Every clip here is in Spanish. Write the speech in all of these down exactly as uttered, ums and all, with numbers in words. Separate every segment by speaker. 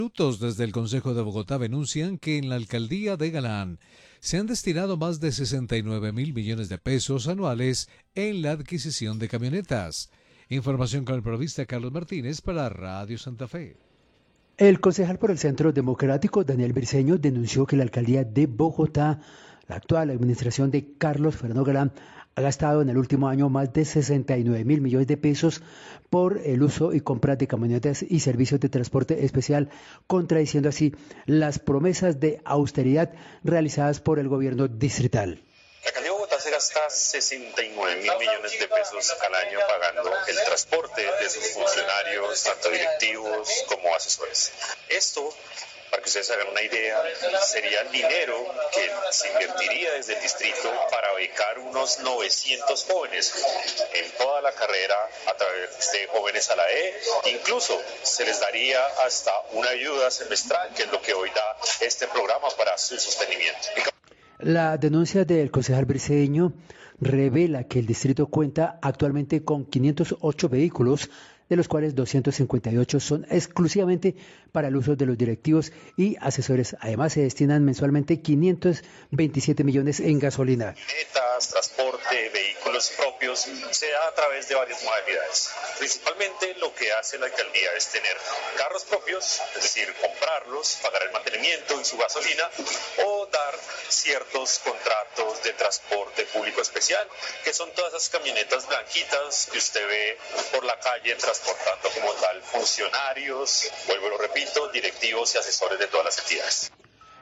Speaker 1: Minutos desde el Consejo de Bogotá denuncian que en la alcaldía de Galán se han destinado más de sesenta y nueve mil millones de pesos anuales en la adquisición de camionetas. Información con el periodista Carlos Martínez para Radio Santa Fe.
Speaker 2: El concejal por el Centro Democrático, Daniel Briceño, denunció que la alcaldía de Bogotá, la actual administración de Carlos Fernando Galán, ha gastado en el último año más de sesenta y nueve mil millones de pesos por el uso y compra de camionetas y servicios de transporte especial, contradiciendo así las promesas de austeridad realizadas por el gobierno distrital.
Speaker 3: La alcaldía de Bogotá se gasta sesenta y nueve mil millones de pesos al año pagando el transporte de sus funcionarios, tanto directivos como asesores. Esto, para que ustedes hagan una idea, sería dinero que se invertiría desde el distrito para becar unos novecientos jóvenes en toda la carrera a través de Jóvenes a la E. Incluso se les daría hasta una ayuda semestral, que es lo que hoy da este programa para su sostenimiento.
Speaker 2: La denuncia del concejal Briceño revela que el distrito cuenta actualmente con quinientos ocho vehículos, de los cuales doscientos cincuenta y ocho son exclusivamente para el uso de los directivos y asesores. Además, se destinan mensualmente quinientos veintisiete millones en gasolina.
Speaker 3: Metas, transporte, vehículos propios, se da a través de varias modalidades. Principalmente lo que hace la alcaldía es tener carros propios, es decir, comprarlos, pagar el mantenimiento y su gasolina, o dar ciertos contratos de transporte público especial, que son todas esas camionetas blanquitas que usted ve por la calle transportando como tal funcionarios, vuelvo y lo repito, directivos y asesores de todas las entidades.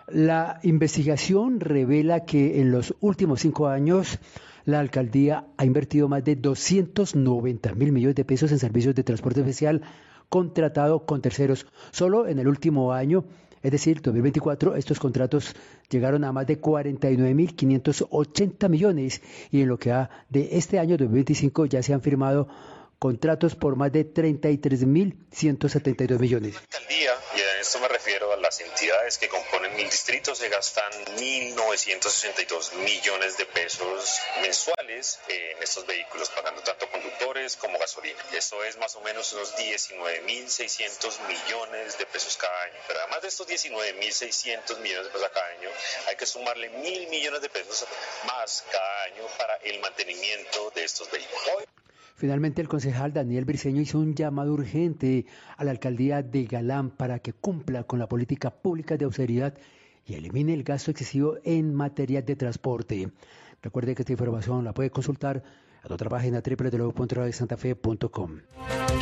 Speaker 2: La investigación revela que en los últimos cinco años la alcaldía ha invertido más de doscientos noventa mil millones de pesos en servicios de transporte especial contratado con terceros. Solo en el último año, es decir, dos mil veinticuatro, estos contratos llegaron a más de cuarenta y nueve mil quinientos ochenta millones y en lo que va de este año dos mil veinticinco ya se han firmado contratos por más de treinta y tres mil ciento setenta y dos millones.
Speaker 3: La alcaldía, y a esto me refiero a las entidades que componen el distrito, se gastan mil novecientos sesenta y dos millones de pesos mensuales en estos vehículos, pagando tanto conductores como gasolina. Eso es más o menos unos diecinueve mil seiscientos millones de pesos cada año. Pero además de estos diecinueve mil seiscientos millones de pesos cada año, hay que sumarle mil millones de pesos más cada año para el mantenimiento de estos vehículos.
Speaker 2: Finalmente, el concejal Daniel Briceño hizo un llamado urgente a la alcaldía de Galán para que cumpla con la política pública de austeridad y elimine el gasto excesivo en materia de transporte. Recuerde que esta información la puede consultar a nuestra página doble u doble u doble u punto radio santa fe punto com.